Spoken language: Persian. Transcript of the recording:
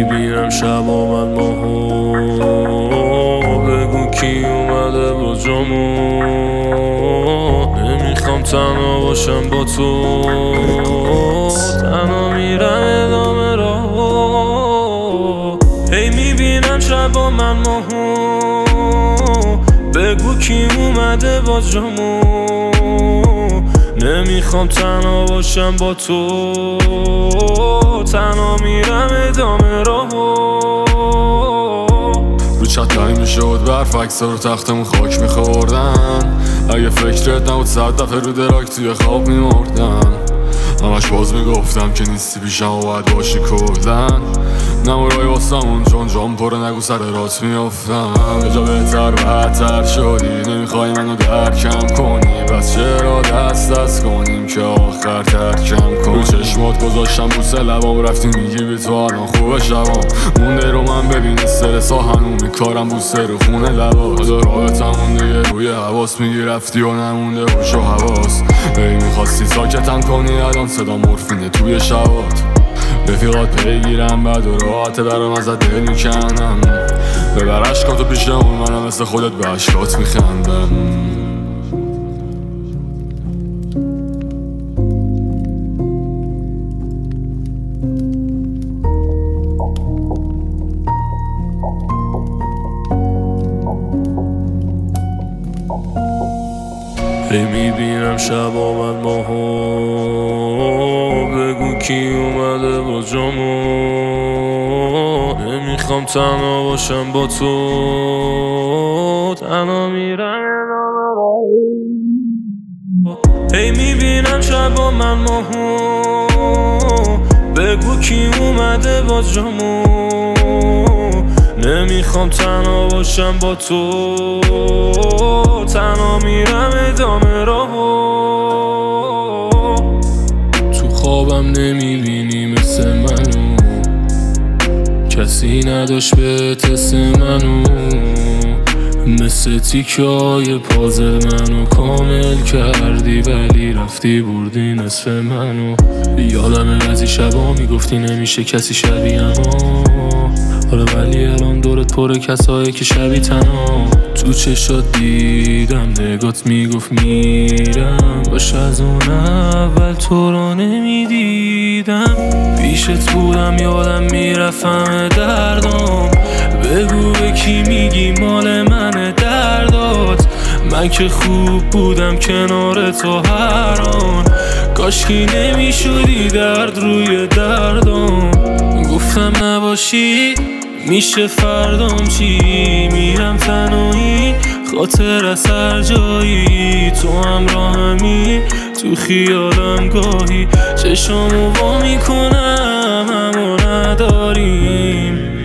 میبینم شبا من ماهو، بگو کی اومده با جامو. نمیخوام تنها باشم با تو، تنها میرم ادامه راهو. هی میبینم شبا من ماهو، بگو کی اومده با جامو. نمیخوام تنها باشم با تو، تنها میرم ادامه راهو. رو چت تایی میشد برف عکسا رو تختمون خاک میخوردن. اگه فکرت نبود 100 دفعه رو دراک توی خواب میمردن. همش باز میگفتم که نیستی پیشم و باید باشی کلن. نمورای واسمون چون جام پره نگو سر رات میافتم. یه جا بهتر بدتر شدی، نمیخوای منو درکم کنی. پس چرا دست کنیم که آخر ترکم کنی. رو چشمات گذاشتم بوسه لبام، رفتی میگی بی تو الان خوبه شبام. مونده رو من ببین استرسا هنوز میکارم بوسه رو خونه لباس. خدا رابطمون دیگه روی حواس میگی رفتی و نمونده هوش و حواس. ای میخواستی ساکتم کنی الان صدا مورفینه توی شبات. رفیقات پیگیرم بعد و راحته برام ازت دل میکنم. ببر عشقاتو پیش اون، منم مثل خودت به عشقات میخندم. هی میبینم شبا من ماهو، بگو کی اومده با جامو. نمیخوام تنها باشم با تو، تنها میرم ادامه راهو. هی میبینم شبا من ماهو، بگو کی اومده با جامو. نمیخوام تنها باشم با تو، تنها میرم ادامه راهو. تو خوابم نمیبینی مثل منو، کسی نداشت به تست منو. مثل تیکای پازل منو کامل کردی، ولی رفتی بردی نصف منو. یادمه از این شبا میگفتی نمیشه کسی شبیه ما. آره ولی الان دورت پر کسایی که شبیه تنها. تو چشات دیدم نگات میگفت میرم، باش از اون اول تو رو نمیدیدم. پیشت بودم یادم میرفتم دردم. بگو به کی میگی مال من دردات. من که خوب بودم کنار تو هر آن، کاشکی نمیشدی درد روی دردم. گفتم نباشی میشه فردام چی. میرم تنهایی خاطر از هر جایی، تو همراهمی تو خیالم گاهی. چشامو وا میکنم اما نداریم.